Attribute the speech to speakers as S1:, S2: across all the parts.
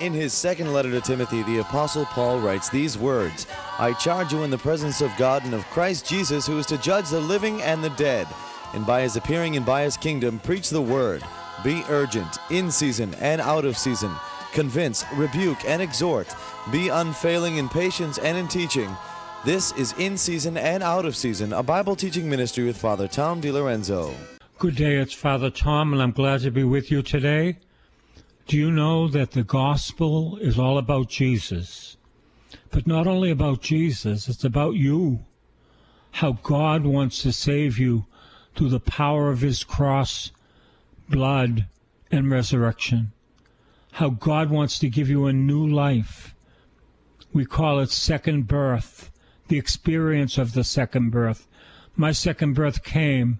S1: In his second letter to Timothy, the Apostle Paul writes these words, I charge you in the presence of God and of Christ Jesus, who is to judge the living and the dead, and by his appearing and by his kingdom, preach the word. Be urgent, in season and out of season. Convince, rebuke, and exhort. Be unfailing in patience and in teaching. This is In Season and Out of Season, a Bible teaching ministry with Father Tom DiLorenzo.
S2: Good day, it's Father Tom, and I'm glad to be with you today. Do you know that the gospel is all about Jesus? But not only about Jesus, it's about you. How God wants to save you through the power of his cross, blood, and resurrection. How God wants to give you a new life. We call it second birth, the experience of the second birth. My second birth came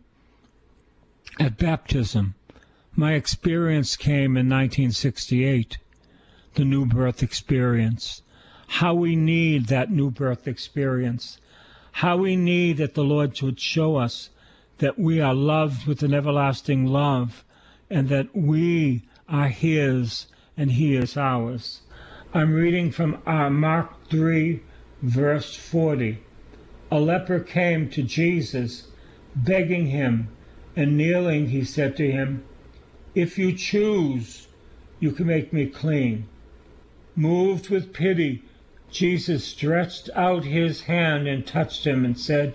S2: at baptism. My experience came in 1968, the new birth experience. How we need that new birth experience. How we need that the Lord would show us that we are loved with an everlasting love and that we are his and he is ours. I'm reading from Mark 3, verse 40. A leper came to Jesus, begging him, and kneeling, he said to him, If you choose, you can make me clean. Moved with pity, Jesus stretched out his hand and touched him and said,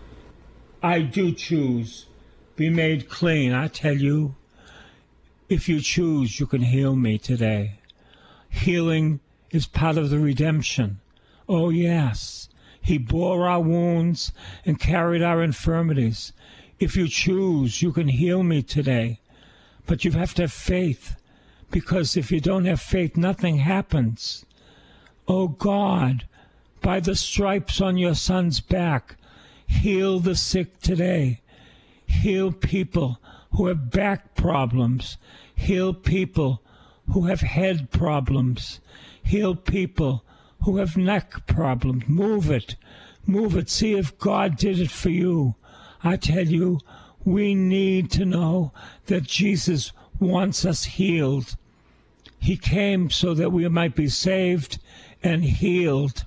S2: I do choose. Be made clean. I tell you, if you choose, you can heal me today. Healing is part of the redemption. Oh, yes. He bore our wounds and carried our infirmities. If you choose, you can heal me today. But you have to have faith, because if you don't have faith, nothing happens. Oh God, by the stripes on your Son's back, heal the sick today. Heal people who have back problems. Heal people who have head problems. Heal people who have neck problems. Move it. Move it. See if God did it for you. I tell you, we need to know that Jesus wants us healed. He came so that we might be saved and healed.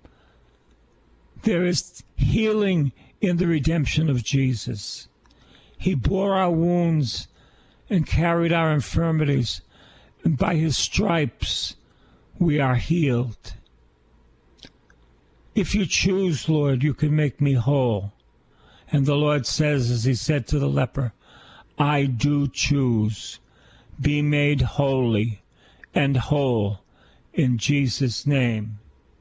S2: There is healing in the redemption of Jesus. He bore our wounds and carried our infirmities, and by his stripes we are healed. If you choose, Lord, you can make me whole. And the Lord says, as he said to the leper, I do choose. Be made holy and whole in Jesus' name.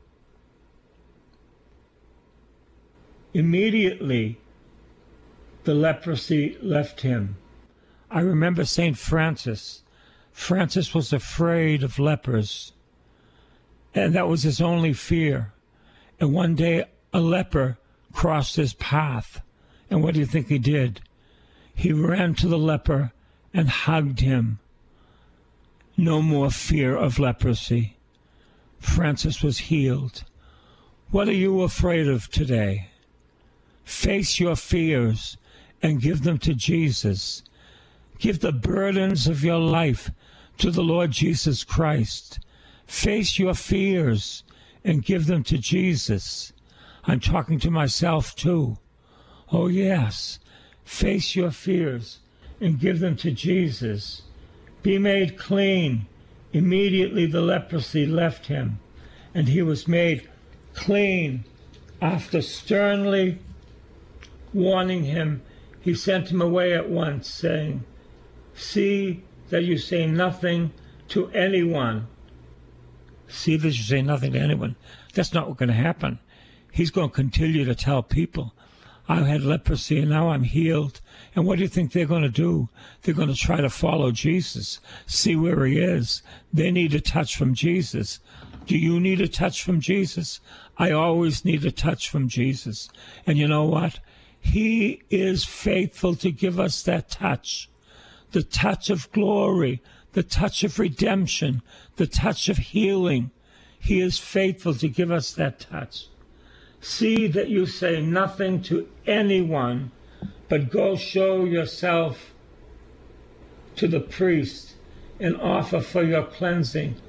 S2: Immediately, the leprosy left him. I remember St. Francis. Francis was afraid of lepers, and that was his only fear. And one day, a leper crossed his path. And what do you think he did? He ran to the leper and hugged him. No more fear of leprosy. Francis was healed. What are you afraid of today? Face your fears and give them to Jesus. Give the burdens of your life to the Lord Jesus Christ. Face your fears and give them to Jesus. I'm talking to myself too. Oh, yes. Face your fears and give them to Jesus. Be made clean. Immediately the leprosy left him, and he was made clean. After sternly warning him, he sent him away at once, saying, See that you say nothing to anyone. See that you say nothing to anyone. That's not what's going to happen. He's going to continue to tell people, I had leprosy and now I'm healed. And what do you think they're going to do? They're going to try to follow Jesus, see where he is. They need a touch from Jesus. Do you need a touch from Jesus? I always need a touch from Jesus. And you know what? He is faithful to give us that touch. The touch of glory, the touch of redemption, the touch of healing. He is faithful to give us that touch. See that you say nothing to anyone, but go show yourself to the priest and offer for your cleansing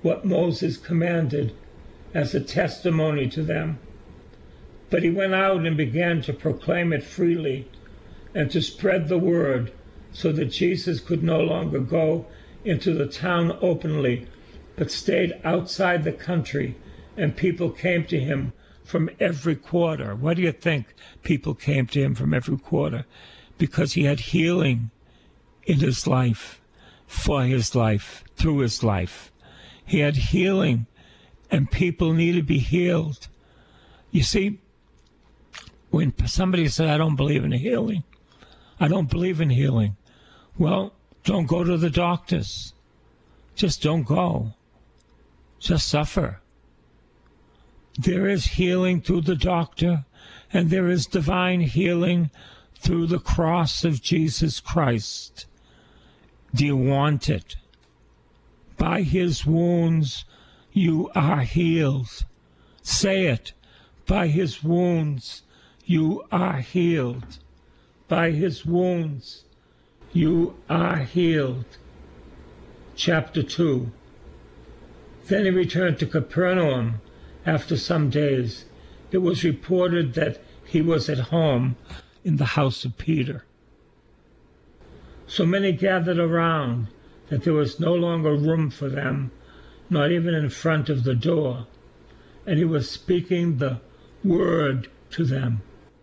S2: what Moses commanded as a testimony to them. But he went out and began to proclaim it freely and to spread the word, so that Jesus could no longer go into the town openly, but stayed outside the country, and people came to him from every quarter. What do you think people came to him from every quarter? Because he had healing in his life, for his life, through his life. He had healing, and people needed to be healed. You see, when somebody said, I don't believe in healing, I don't believe in healing, well, don't go to the doctors. Just don't go. Just suffer. There is healing through the doctor, and there is divine healing through the cross of Jesus Christ. Do you want it? By his wounds you are healed. Say it. By his wounds you are healed. By his wounds you are healed. Chapter 2. Then he returned to Capernaum after some days. It was reported that he was at home in the house of Peter. So many gathered around that there was no longer room for them, not even in front of the door. And he was speaking the word to them.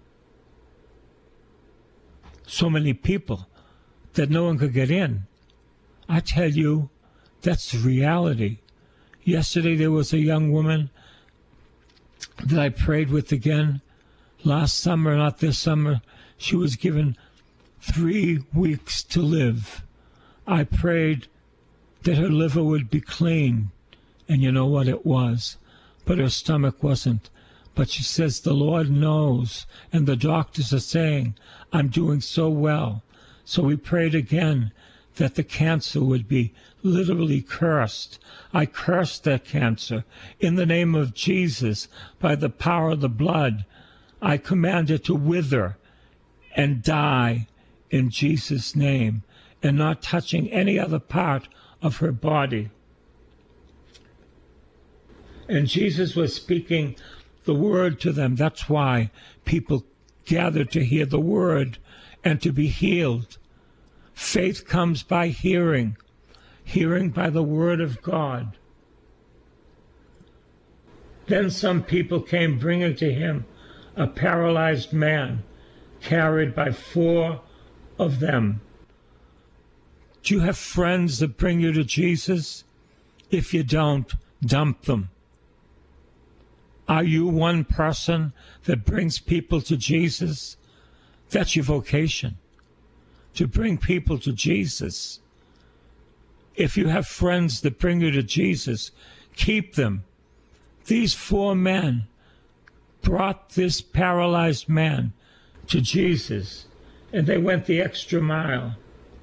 S2: So many people that no one could get in. I tell you, that's the reality. Yesterday there was a young woman that I prayed with again. Last summer, not this summer, she was given 3 weeks to live. I prayed that her liver would be clean, and you know what it was, but her stomach wasn't. But she says, the Lord knows, and the doctors are saying, I'm doing so well. So we prayed again that the cancer would be literally cursed. I cursed that cancer in the name of Jesus by the power of the blood. I command it to wither and die in Jesus' name, and not touching any other part of her body. And Jesus was speaking the word to them. That's why people gathered to hear the word and to be healed. Faith comes by hearing, hearing by the word of God. Then some people came bringing to him a paralyzed man, carried by 4 of them. Do you have friends that bring you to Jesus? If you don't, dump them. Are you one person that brings people to Jesus? That's your vocation, to bring people to Jesus. If you have friends that bring you to Jesus, keep them. These 4 men brought this paralyzed man to Jesus, and they went the extra mile,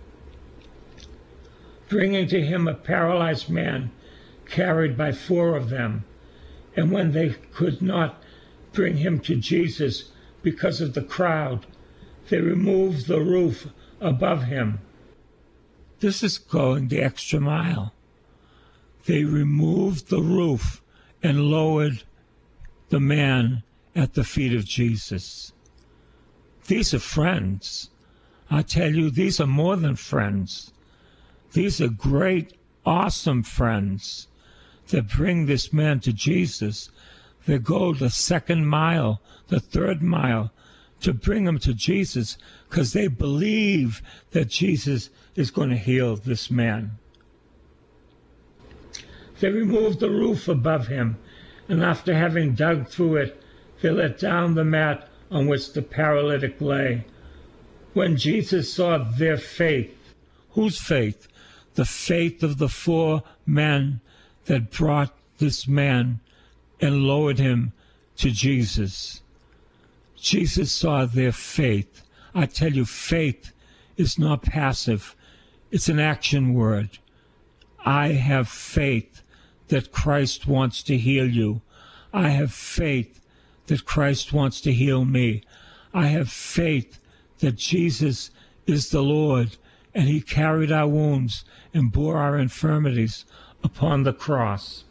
S2: bringing to him a paralyzed man carried by 4 of them. And when they could not bring him to Jesus because of the crowd, they removed the roof above him. This is going the extra mile. They removed the roof and lowered the man at the feet of Jesus. These are friends. I tell you, these are more than friends. These are great, awesome friends that bring this man to Jesus. They go the 2nd mile, the 3rd mile, to bring him to Jesus because they believe that Jesus is going to heal this man. They removed the roof above him, and after having dug through it, they let down the mat on which the paralytic lay. When Jesus saw their faith, whose faith? The faith of the 4 men that brought this man and lowered him to Jesus. Jesus saw their faith. I tell you, faith is not passive. It's an action word. I have faith that Christ wants to heal you. I have faith that Christ wants to heal me. I have faith that Jesus is the Lord, and he carried our wounds and bore our infirmities upon the cross.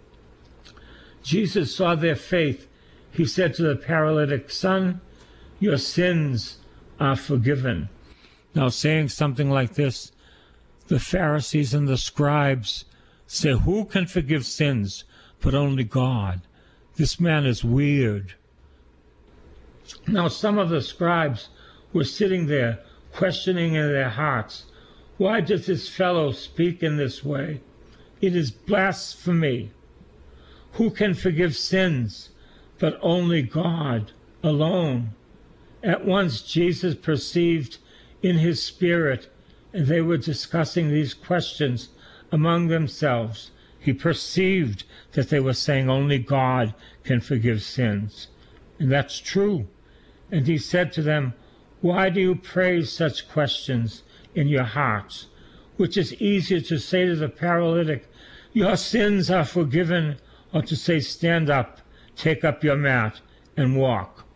S2: Jesus saw their faith. He said to the paralytic, "Son, your sins are forgiven." Now, saying something like this, the Pharisees and the scribes say, "Who can forgive sins but only God?" This man is weird. Now, some of the scribes were sitting there, questioning in their hearts, "Why does this fellow speak in this way? It is blasphemy. Who can forgive sins but only God alone?" At once Jesus perceived in his spirit, and they were discussing these questions among themselves. He perceived that they were saying only God can forgive sins. And that's true. And he said to them, "Why do you praise such questions in your hearts? Which is easier to say to the paralytic, 'Your sins are forgiven,' or to say, 'Stand up, take up your mat, and walk'?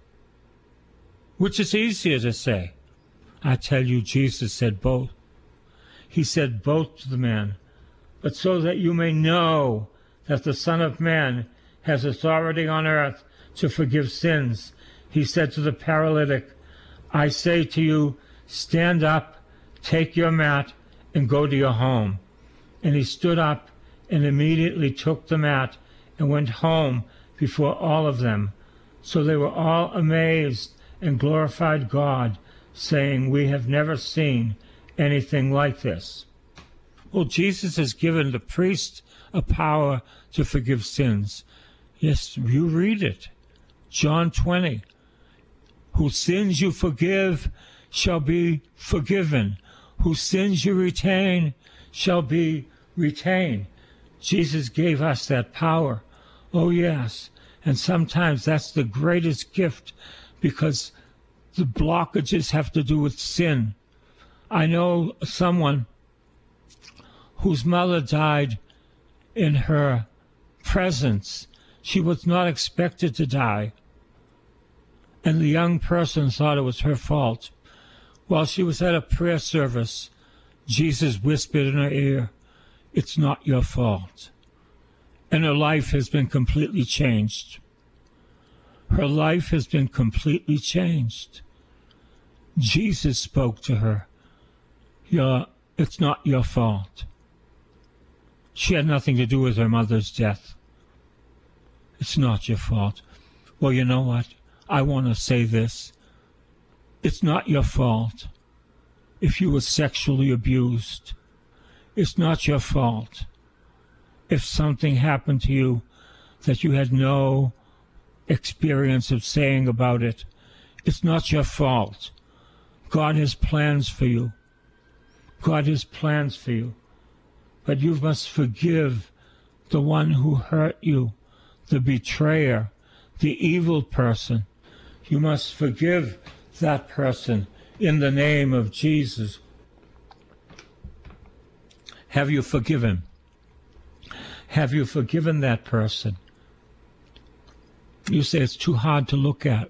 S2: Which is easier to say?" I tell you, Jesus said both. He said both to the man, "But so that you may know that the Son of Man has authority on earth to forgive sins," he said to the paralytic, "I say to you, stand up, take your mat, and go to your home." And he stood up and immediately took the mat and went home before all of them. So they were all amazed and glorified God, saying, "We have never seen anything like this." Well, Jesus has given the priest a power to forgive sins. Yes, you read it. John 20. "Whose sins you forgive shall be forgiven. Whose sins you retain shall be retained." Jesus gave us that power. Oh, yes. And sometimes that's the greatest gift, because the blockages have to do with sin. I know someone whose mother died in her presence. She was not expected to die. And the young person thought it was her fault. While she was at a prayer service, Jesus whispered in her ear, "It's not your fault." And her life has been completely changed. Her life has been completely changed. Jesus spoke to her. It's not your fault. She had nothing to do with her mother's death. It's not your fault. Well, you know what? I want to say this. It's not your fault if you were sexually abused. It's not your fault if something happened to you that you had no experience of saying about it. It's not your fault. God has plans for you. God has plans for you. But you must forgive the one who hurt you, the betrayer, the evil person. You must forgive that person in the name of Jesus. Have you forgiven? Have you forgiven that person? You say it's too hard to look at.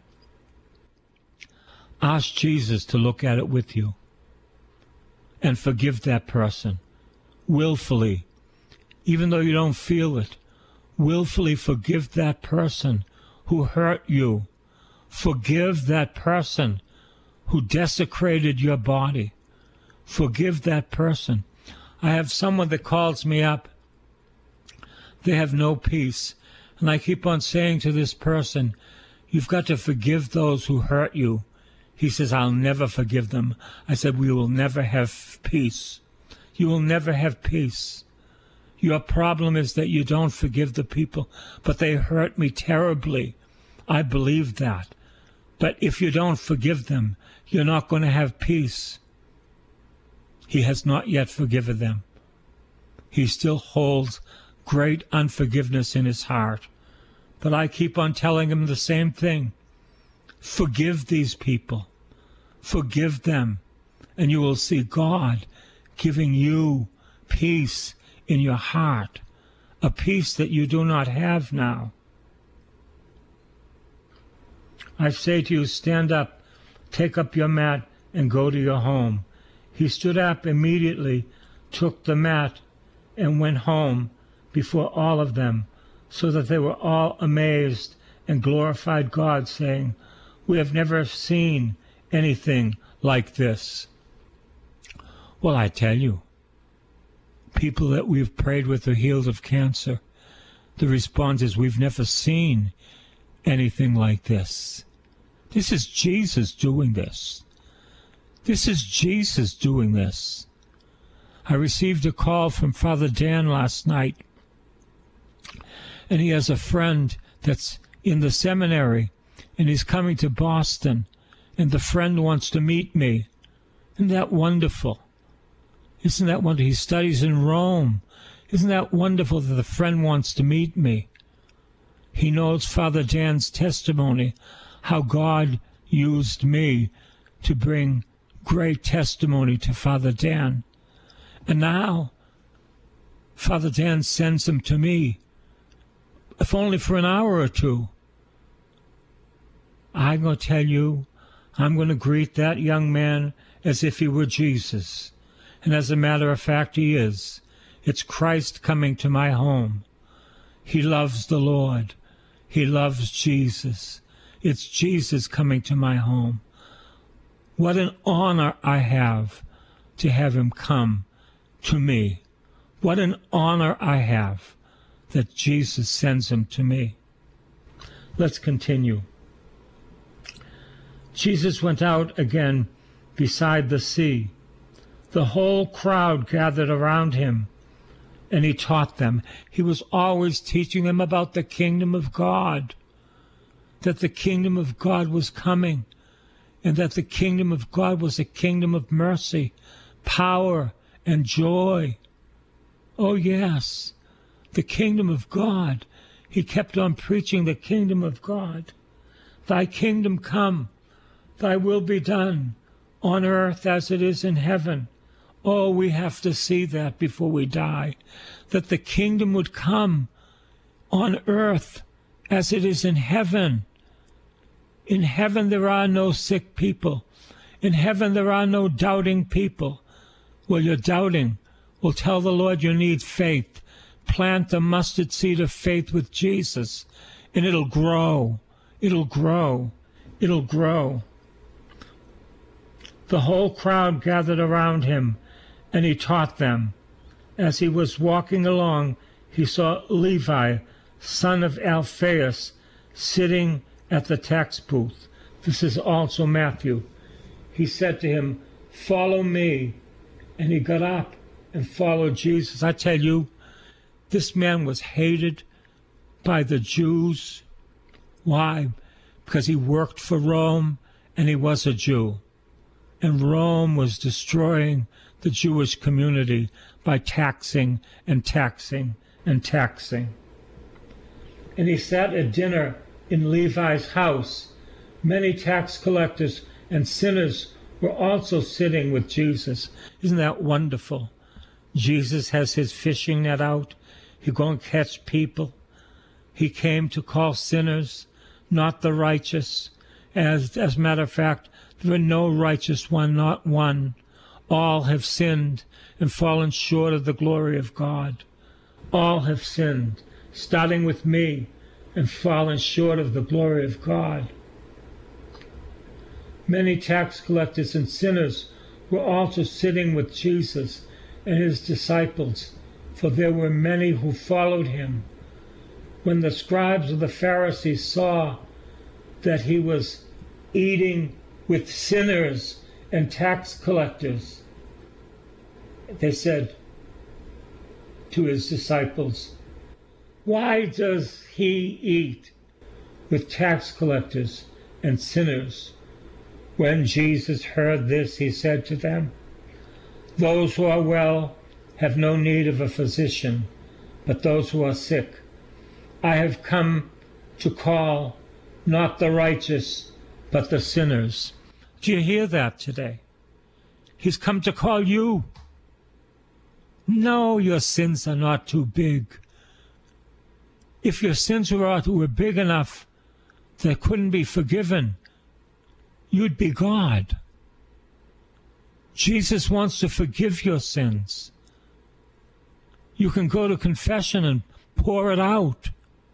S2: Ask Jesus to look at it with you and forgive that person willfully, even though you don't feel it. Willfully forgive that person who hurt you. Forgive that person who desecrated your body. Forgive that person. I have someone that calls me up. They have no peace. And I keep on saying to this person, you've got to forgive those who hurt you. He says, I'll never forgive them. I said, we will never have peace. You will never have peace. Your problem is that you don't forgive the people, but they hurt me terribly. I believe that. But if you don't forgive them, you're not going to have peace. He has not yet forgiven them. He still holds great unforgiveness in his heart. But I keep on telling him the same thing. Forgive these people. Forgive them. And you will see God giving you peace in your heart, a peace that you do not have now. I say to you, stand up, take up your mat, and go to your home. He stood up immediately, took the mat, and went home before all of them, so that they were all amazed and glorified God, saying, "We have never seen anything like this." Well, I tell you, people that we've prayed with are healed of cancer. The response is, "We've never seen anything like this." This is Jesus doing this. This is Jesus doing this. I received a call from Father Dan last night, and he has a friend that's in the seminary, and he's coming to Boston, and the friend wants to meet me. Isn't that wonderful? Isn't that wonderful? He studies in Rome. Isn't that wonderful that the friend wants to meet me? He knows Father Dan's testimony, how God used me to bring great testimony to Father Dan. And now, Father Dan sends him to me, if only for an hour or two. I'm going to tell you, I'm going to greet that young man as if he were Jesus. And as a matter of fact, he is. It's Christ coming to my home. He loves the Lord. He loves Jesus. It's Jesus coming to my home. What an honor I have to have him come to me. What an honor I have that Jesus sends him to me. Let's continue. Jesus went out again beside the sea. The whole crowd gathered around him, and he taught them. He was always teaching them about the kingdom of God, that the kingdom of God was coming, and that the kingdom of God was a kingdom of mercy, power, and joy. Oh, yes, the kingdom of God. He kept on preaching the kingdom of God. Thy kingdom come, thy will be done, on earth as it is in heaven. Oh, we have to see that before we die, that the kingdom would come on earth as it is in heaven. In heaven there are no sick people. In heaven there are no doubting people. Well, you're doubting. Well, tell the Lord you need faith. Plant the mustard seed of faith with Jesus, and it'll grow. It'll grow. It'll grow. The whole crowd gathered around him, and he taught them. As he was walking along, he saw Levi, son of Alphaeus, sitting at the tax booth. This is also Matthew. He said to him, "Follow me." And he got up and followed Jesus. I tell you, this man was hated by the Jews. Why? Because he worked for Rome and he was a Jew. And Rome was destroying the Jewish community by taxing and taxing and taxing. And he sat at dinner in Levi's house. Many tax collectors and sinners were also sitting with Jesus. Isn't that wonderful? Jesus has his fishing net out. He's going to catch people. He came to call sinners, not the righteous. As a matter of fact, there are no righteous one, not one. All have sinned and fallen short of the glory of God. All have sinned, starting with me, and fallen short of the glory of God. Many tax collectors and sinners were also sitting with Jesus and his disciples, for there were many who followed him. When the scribes of the Pharisees saw that he was eating with sinners and tax collectors, they said to his disciples, "Why does he eat with tax collectors and sinners?" When Jesus heard this, he said to them, "Those who are well have no need of a physician, but those who are sick. I have come to call not the righteous, but the sinners." Do you hear that today? He's come to call you. No, your sins are not too big. If your sins were big enough that couldn't be forgiven, you'd be God. Jesus wants to forgive your sins. You can go to confession and pour it out.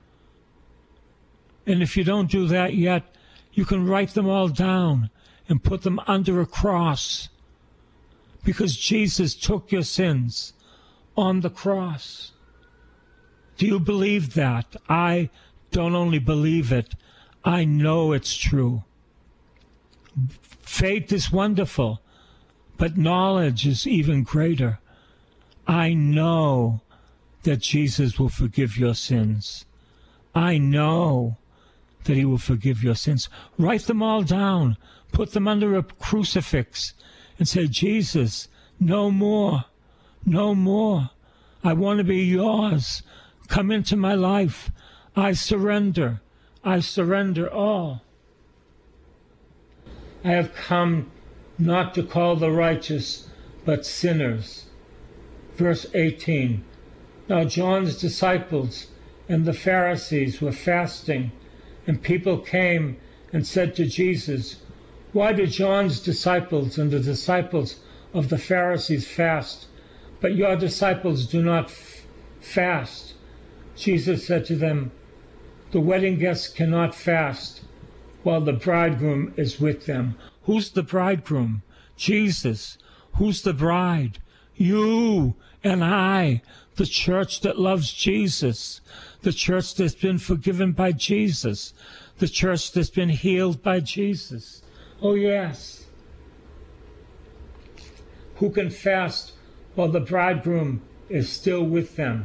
S2: And if you don't do that yet, you can write them all down and put them under a cross. Because Jesus took your sins on the cross. Do you believe that? I don't only believe it, I know it's true. Faith is wonderful, but knowledge is even greater. I know that Jesus will forgive your sins. I know that he will forgive your sins. Write them all down. Put them under a crucifix and say, Jesus, no more. No more. I want to be yours. Come into my life. I surrender. I surrender all. I have come not to call the righteous, but sinners. Verse 18. Now John's disciples and the Pharisees were fasting, and people came and said to Jesus, why do John's disciples and the disciples of the Pharisees fast, but your disciples do not fast? Jesus said to them, the wedding guests cannot fast while the bridegroom is with them. Who's the bridegroom? Jesus. Who's the bride? You and I, the church that loves Jesus, the church that's been forgiven by Jesus, the church that's been healed by Jesus. Oh, yes. Who can fast while the bridegroom is still with them?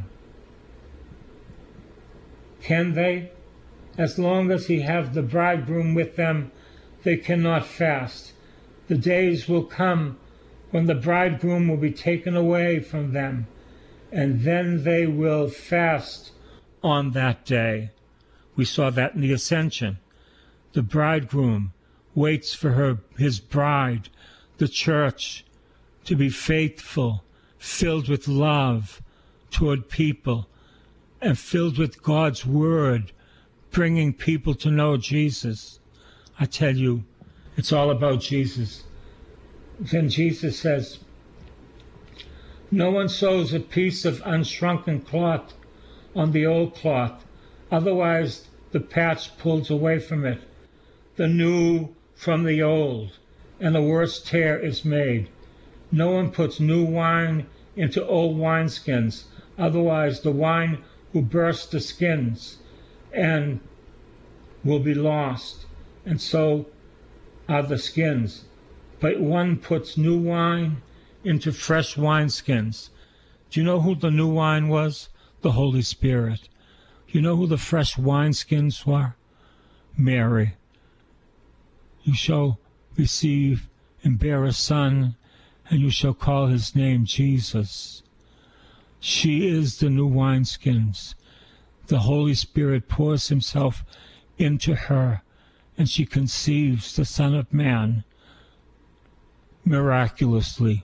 S2: Can they? As long as he has the bridegroom with them, they cannot fast. The days will come when the bridegroom will be taken away from them, and then they will fast on that day. We saw that in the Ascension. The bridegroom waits for his bride, the church, to be faithful, filled with love toward people, and filled with God's word, bringing people to know Jesus. I tell you, it's all about Jesus. Then Jesus says, no one sews a piece of unshrunken cloth on the old cloth, otherwise the patch pulls away from it, the new from the old, and a worse tear is made. No one puts new wine into old wineskins, otherwise the wine will burst the skins and will be lost, and so are the skins. But one puts new wine into fresh wineskins. Do you know who the new wine was? The Holy Spirit. You know who the fresh wineskins were? Mary. You shall receive and bear a son, and you shall call his name Jesus. She is the new wineskins. The Holy Spirit pours himself into her, and she conceives the Son of Man miraculously.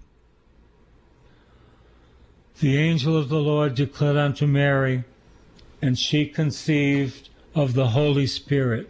S2: The angel of the Lord declared unto Mary, and she conceived of the Holy Spirit.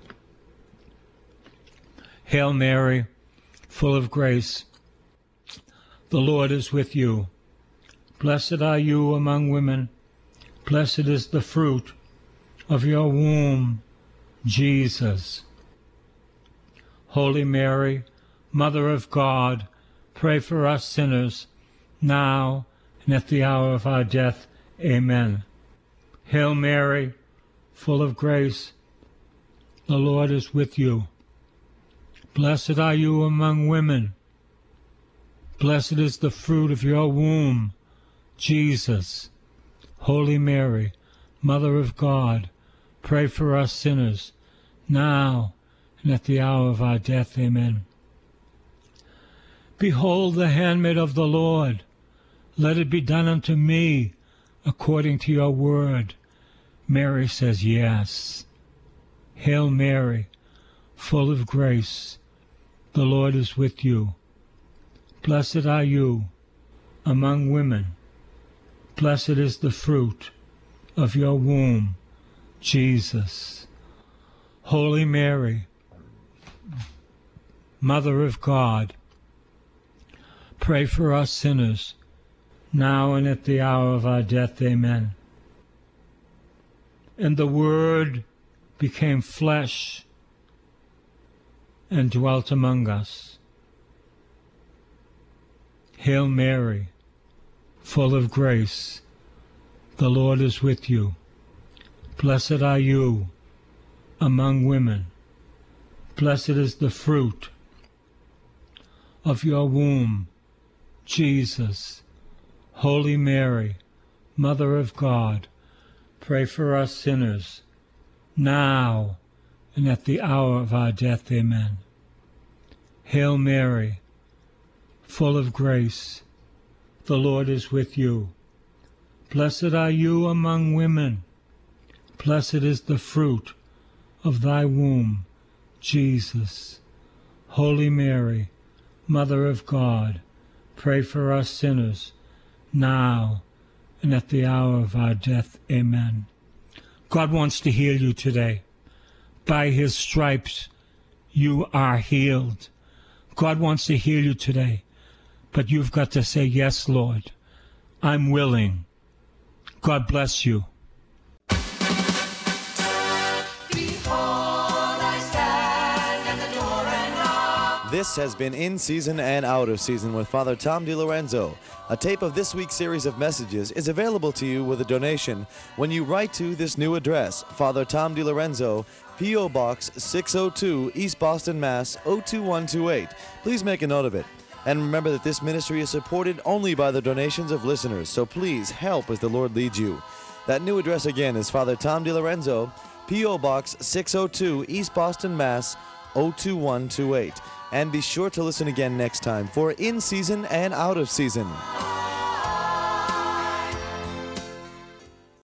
S2: Hail Mary, full of grace, the Lord is with you. Blessed are you among women. Blessed is the fruit of your womb, Jesus. Holy Mary, Mother of God, pray for us sinners, now and at the hour of our death. Amen. Hail Mary, full of grace, the Lord is with you. Blessed are you among women. Blessed is the fruit of your womb, Jesus. Holy Mary, Mother of God, pray for us sinners, now and at the hour of our death. Amen. Behold the handmaid of the Lord. Let it be done unto me according to your word. Mary says yes. Hail Mary, full of grace, the Lord is with you. Blessed are you among women. Blessed is the fruit of your womb, Jesus. Holy Mary, Mother of God, pray for us sinners, now and at the hour of our death. Amen. And the Word became flesh and dwelt among us. Hail Mary, full of grace, the Lord is with you. Blessed are you among women. Blessed is the fruit of your womb, Jesus. Holy Mary, Mother of God, pray for us sinners, now and at the hour of our death. Amen. Hail Mary, full of grace, the Lord is with you. Blessed are you among women. Blessed is the fruit of thy womb, Jesus. Holy Mary, Mother of God, pray for us sinners, now and at the hour of our death. Amen. God wants to heal you today. By his stripes you are healed. God wants to heal you today. But you've got to say, yes, Lord, I'm willing. God bless you.
S1: This has been In Season and Out of Season with Father Tom DiLorenzo. A tape of this week's series of messages is available to you with a donation when you write to this new address, Father Tom DiLorenzo, P.O. Box 602, East Boston, Mass. 02128. Please make a note of it. And remember that this ministry is supported only by the donations of listeners, so please help as the Lord leads you. That new address again is Father Tom DiLorenzo, P.O. Box 602, East Boston, Mass. 02128. And be sure to listen again next time for In Season and Out of Season.